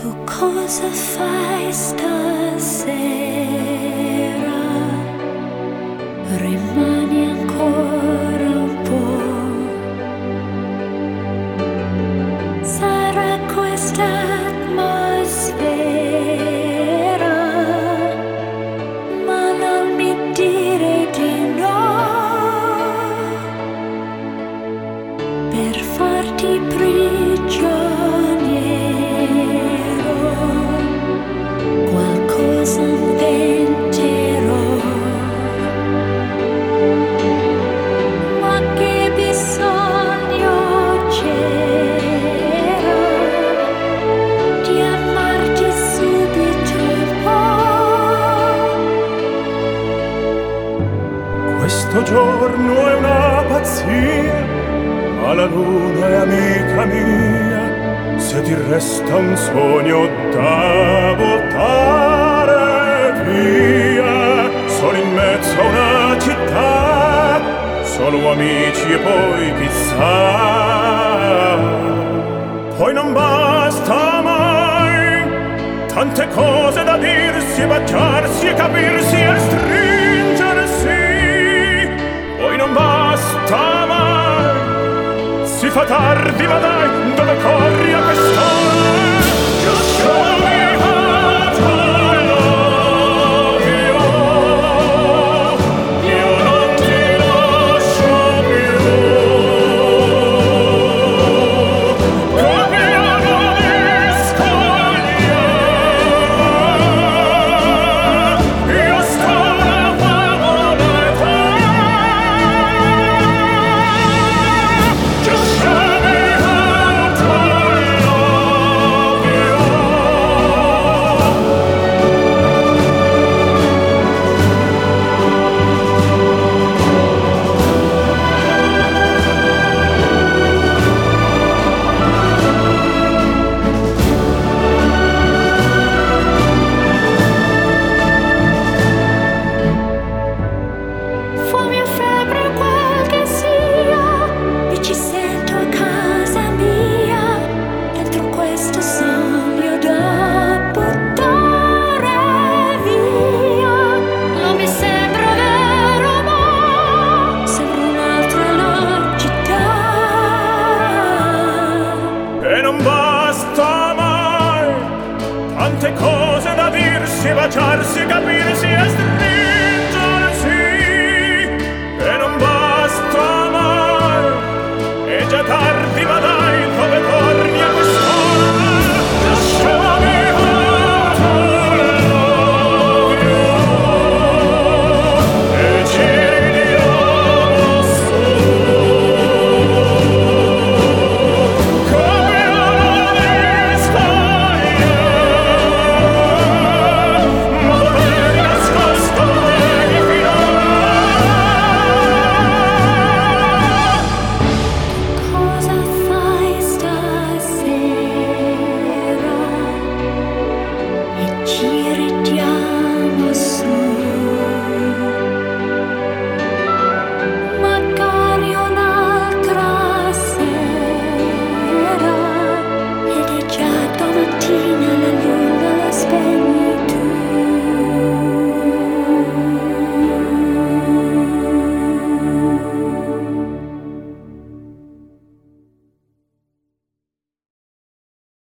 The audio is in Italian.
Tu cosa fai stasera? Rimani ancora un po'. Sarà questa atmosfera, ma non mi dire di no, per farti prigioniero. Qualcosa inventerò, ma che bisogno c'era di amarti subito un po'. Questo giorno è una pazzia, ma la luna è amica mia. Se ti resta un sogno da buttare via, sono in mezzo a una città, solo amici e poi chissà. Poi non basta mai, tante cose da dirsi e baciarsi e capirsi e stringersi. Poi non basta mai, si fa tardi, ma dai, dove corri a quest'ora? Just show me how to love you. Io non ti lascio più. Cambiano di scoglie, io sto lavando l'età. Just show me how to love you. Fuomi o febbre qual che sia, e ci sento a casa mia, dentro questo sogno da buttare via. Non mi sembra vero, ma sembra un'altra la città. E non basta mai, tante cose da dirsi, baciarsi, capirsi